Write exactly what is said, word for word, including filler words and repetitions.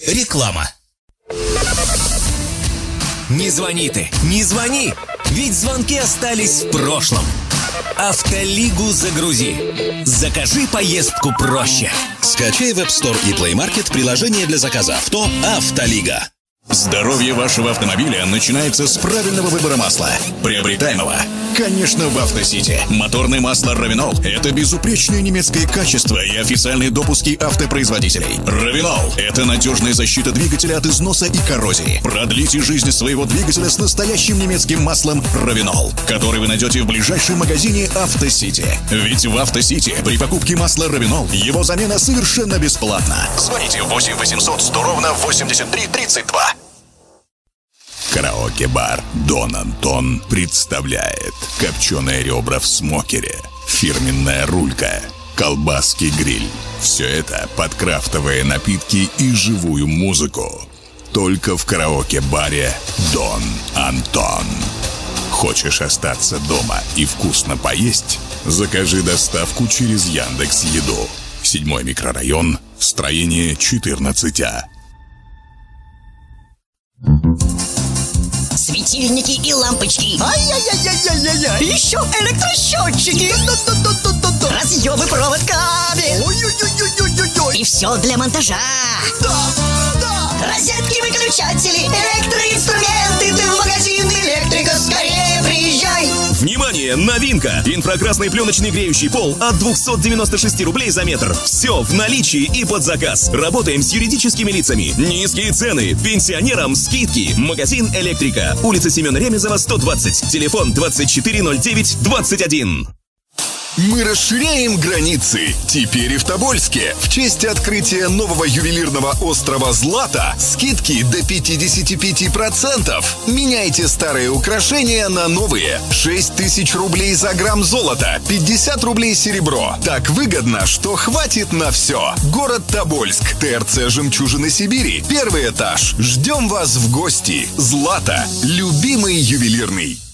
Реклама. Не звони ты, не звони, ведь звонки остались в прошлом. Автолигу загрузи. Закажи поездку проще. Скачай в App Store и Play Market приложение для заказа авто «Автолига». Здоровье вашего автомобиля начинается с правильного выбора масла, приобретаемого, конечно, в Автосити. Моторное масло Равинол – это безупречное немецкое качество и официальные допуски автопроизводителей. Равинол – это надежная защита двигателя от износа и коррозии. Продлите жизнь своего двигателя с настоящим немецким маслом Равинол, который вы найдете в ближайшем магазине Автосити. Ведь в Автосити при покупке масла Равинол его замена совершенно бесплатна. Звоните восемь восемьсот сто ровно восемьдесят три тридцать два. Караоке-бар «Дон Антон» представляет копченые ребра в смокере, фирменная рулька, колбаски гриль. Все это под крафтовые напитки и живую музыку. Только в караоке-баре «Дон Антон». Хочешь остаться дома и вкусно поесть? Закажи доставку через Яндекс.Еду. Седьмой микрорайон, строение четырнадцать А. Светильники и лампочки. Ай-яй-яй-яй-яй-яй. Еще электросчетчики. Разъемы, провод, кабель. Ой-ой-ой-ой-ой-ой. И все для монтажа. Да, да. Розетки, выключатели, электроинструменты. Ты в магазин электрика, скорее приезжай. Внимание, новинка! Инфракрасный пленочный греющий пол от двухсот девяноста шести рублей за метр. Все в наличии и под заказ. Работаем с юридическими лицами. Низкие цены. Пенсионерам скидки. Магазин «Электрика». Улица Семена Ремезова, сто двадцать. Телефон двадцать четыре ноль девять двадцать один. Мы расширяем границы. Теперь и в Тобольске. В честь открытия нового ювелирного острова Злата скидки до пятьдесят пять процентов. Меняйте старые украшения на новые. шесть тысяч рублей за грамм золота, пятьдесят рублей серебро. Так выгодно, что хватит на все. Город Тобольск. ТРЦ «Жемчужины Сибири». Первый этаж. Ждем вас в гости. Злата. Любимый ювелирный.